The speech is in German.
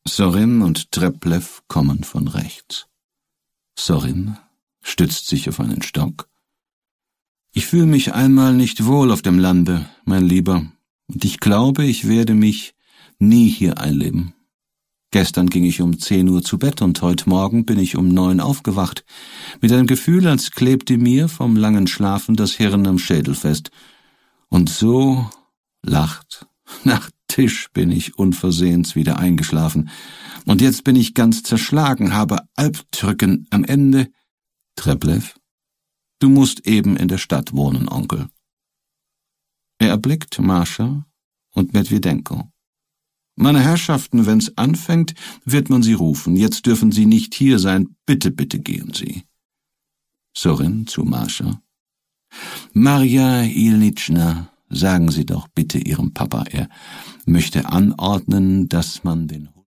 Sorin und Treplew kommen von rechts. Sorin stützt sich auf einen Stock. »Ich fühle mich einmal nicht wohl auf dem Lande, mein Lieber, und ich glaube, ich werde mich nie hier einleben. Gestern ging ich um 10 Uhr zu Bett und heute Morgen bin ich um 9 aufgewacht, mit einem Gefühl, als klebte mir vom langen Schlafen das Hirn am Schädel fest. Und so lacht. Nach Tisch bin ich unversehens wieder eingeschlafen. Und jetzt bin ich ganz zerschlagen, habe Albdrücken am Ende. Treplew, du musst eben in der Stadt wohnen, Onkel.« Er erblickt Mascha und Medwedenko. »Meine Herrschaften, wenn's anfängt, wird man Sie rufen. Jetzt dürfen Sie nicht hier sein. Bitte, bitte gehen Sie.« Sorin zu Mascha. »Marja Ilnitschna, sagen Sie doch bitte Ihrem Papa, er möchte anordnen, dass man den